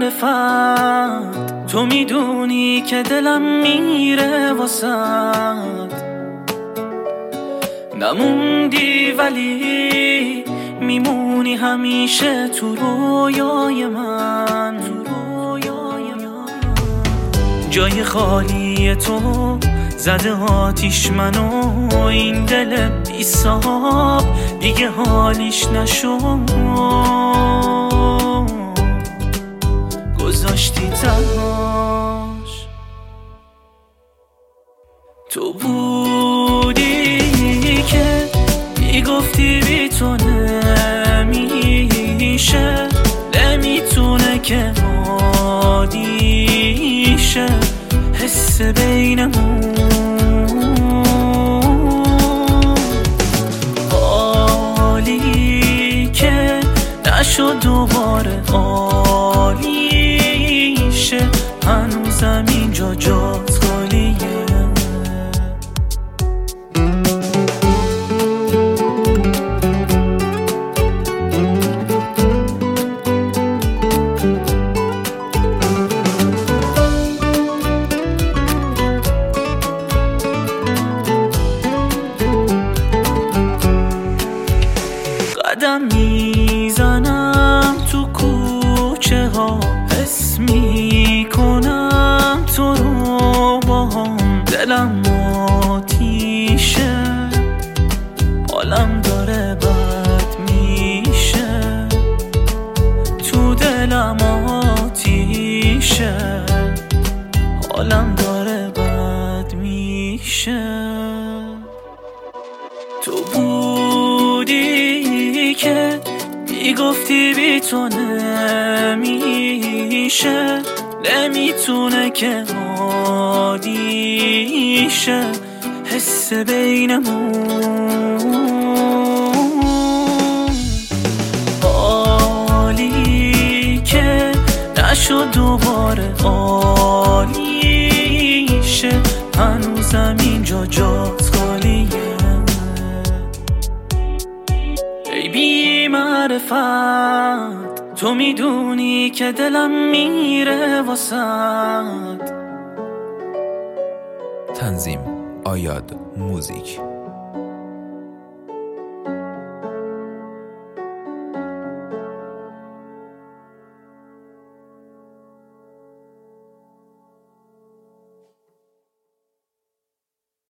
معرفت تو میدونی که دلم میره واسد، نموندی ولی میمونی همیشه تو رویای من. جای خالی تو زده آتیش منو، این دل بی صاحب دیگه حالیش نشو، گذاشتی تنهاش. تو بودی که میگفتی بی تو نمیشه، نمیتونه که عادیشه حس بینمون، حالی که نشد دوباره عالیشه، هنوزم اینجا جات خالیه. قدم میزنم تو کوچه ها، حس میکنم تو رو با هم، دلم آتیشه حالم داره بد میشه، تو دلم آتیشه حالم داره بد میشه. تو بودی که میگفتی بی تو نمیشه، نمیتونه که عادیشه حس بینمون، حالی که نشد دوباره عالیشه، هنوزم اینجا جات خالیه. ای بی معرفت تو میدونی که دلم میره واسد. تنظیم آیاد موزیک.